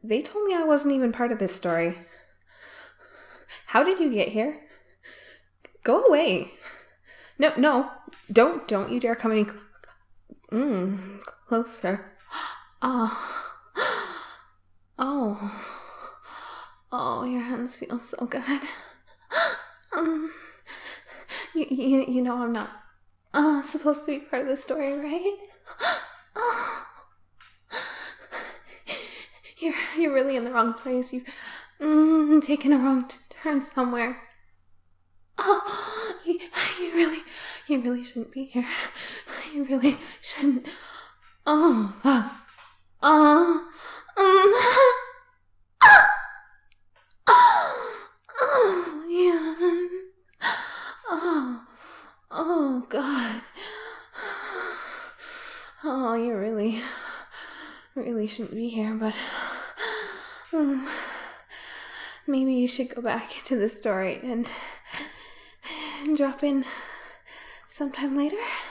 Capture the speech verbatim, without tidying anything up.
they told me I wasn't even part of this story. How did you get here? Go away. No, no, don't, don't you dare come any cl- mm, closer. Oh, oh, oh, your hands feel so good. Um, you, you, you know I'm not uh, supposed to be part of the story, right? Oh. You're, you're really in the wrong place. You've mm, taken a wrong t- turn somewhere. Oh, you, you really, you really shouldn't be here. You really shouldn't. Oh, fuck. Oh, um, oh, yeah. Oh, oh, God. Oh, you really, really shouldn't be here, but um, maybe you should go back to the story and, and drop in sometime later.